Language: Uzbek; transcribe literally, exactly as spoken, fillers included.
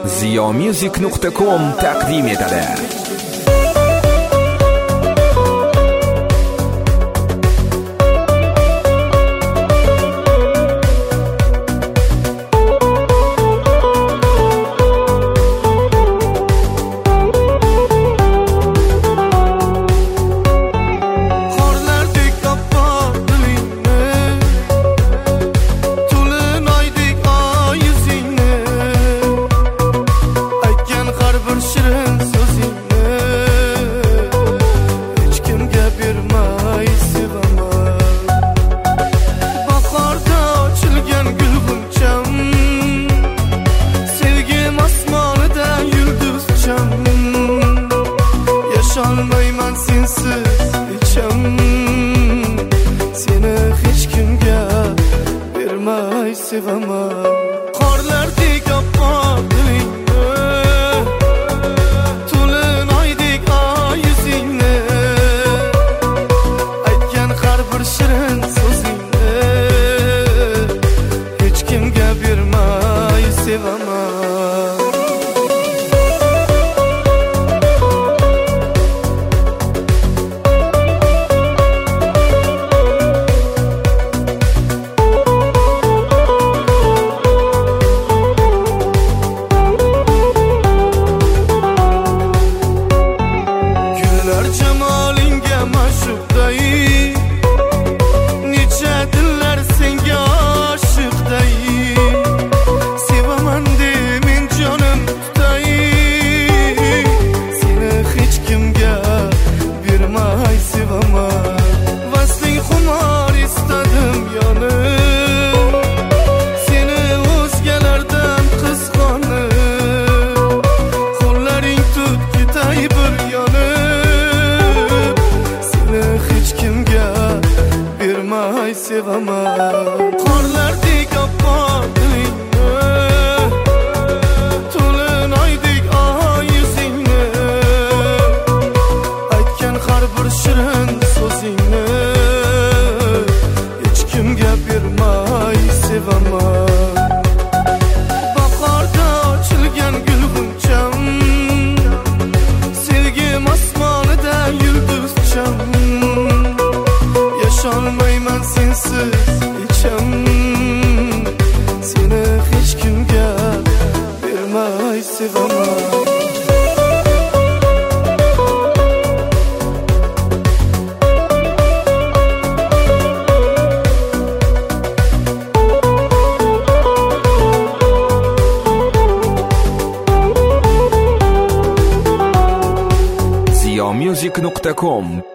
ziyomusic nuqta com taqdim etadi. Yaşalmayman sensiz içem, seni hiç kimga bermay sevaman. Qorlardek oppoq dilingni, to'lin oydek oy yuzingni, aytgan har bir shirin so'zingni hech kimga bermay sevaman. Cemalingga ma'shuqday, necha dillar senga oshiqday, sevaman de men jonim tutay, seni hech kimga bermay sevaman. Vasling xumor istadim yonib, seni o'zgalardan qizg'onib, qo'llaring tut ketay bir yonib, hech kimga bermay sevaman. Qorlardek oppoq dilingni, to'lin oydek oy yuzingni, aytgan har bir shirin so'zingni hech kimga bermay sevaman. Bahorda ochilgan gulg'uncham, sevgim osmonida yulduzcham, yaşalmayman sensiz içem, seni hech kimga bermay sevaman. ziyomusic nuqta com